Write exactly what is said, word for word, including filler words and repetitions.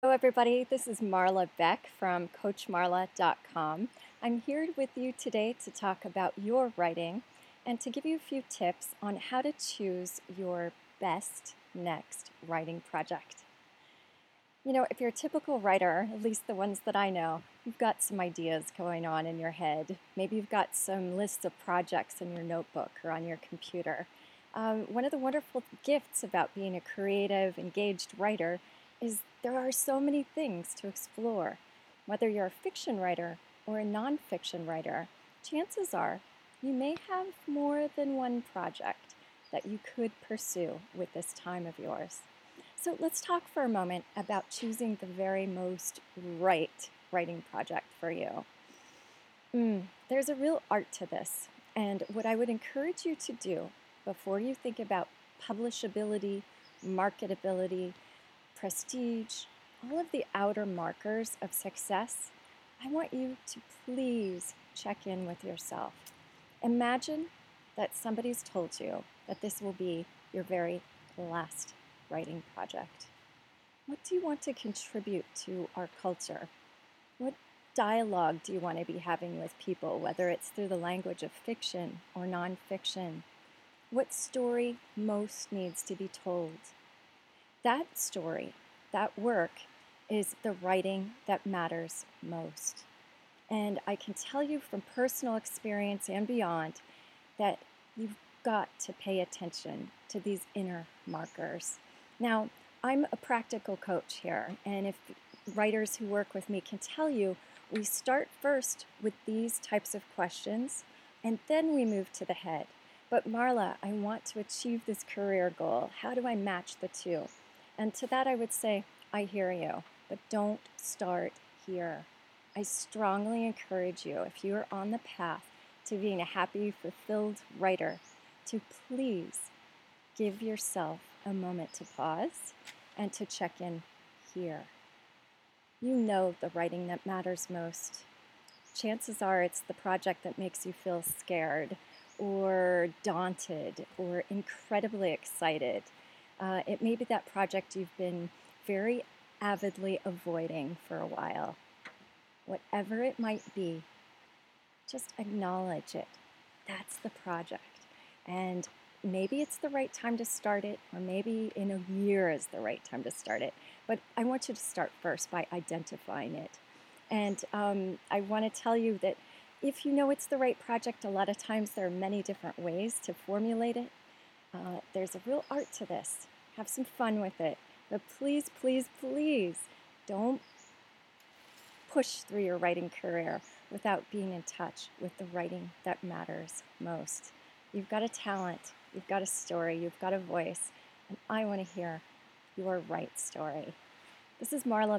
Hello, everybody. This is Marla Beck from Coach Marla dot com. I'm here with you today to talk about your writing and to give you a few tips on how to choose your best next writing project. You know, if you're a typical writer, at least the ones that I know, you've got some ideas going on in your head. Maybe you've got some lists of projects in your notebook or on your computer. Um, one of the wonderful gifts about being a creative, engaged writer is there are so many things to explore. Whether you're a fiction writer or a nonfiction writer, chances are you may have more than one project that you could pursue with this time of yours. So let's talk for a moment about choosing the very most right writing project for you. Mm, there's a real art to this, and what I would encourage you to do before you think about publishability, marketability, prestige, all of the outer markers of success, I want you to please check in with yourself. Imagine that somebody's told you that this will be your very last writing project. What do you want to contribute to our culture? What dialogue do you want to be having with people, whether it's through the language of fiction or nonfiction? What story most needs to be told? That story, that work, is the writing that matters most. And I can tell you from personal experience and beyond that you've got to pay attention to these inner markers. Now, I'm a practical coach here, and if writers who work with me can tell you, we start first with these types of questions, and then we move to the head. But Marla, I want to achieve this career goal. How do I match the two? And to that I would say, I hear you, but don't start here. I strongly encourage you, if you are on the path to being a happy, fulfilled writer, to please give yourself a moment to pause and to check in here. You know the writing that matters most. Chances are it's the project that makes you feel scared or daunted or incredibly excited. Uh, it may be that project you've been very avidly avoiding for a while. Whatever it might be, just acknowledge it. That's the project. And maybe it's the right time to start it, or maybe in a year is the right time to start it. But I want you to start first by identifying it. And um, I want to tell you that if you know it's the right project, a lot of times there are many different ways to formulate it. Uh, there's a real art to this. Have some fun with it. But please, please, please don't push through your writing career without being in touch with the writing that matters most. You've got a talent, you've got a story, you've got a voice, and I want to hear your right story. This is Marla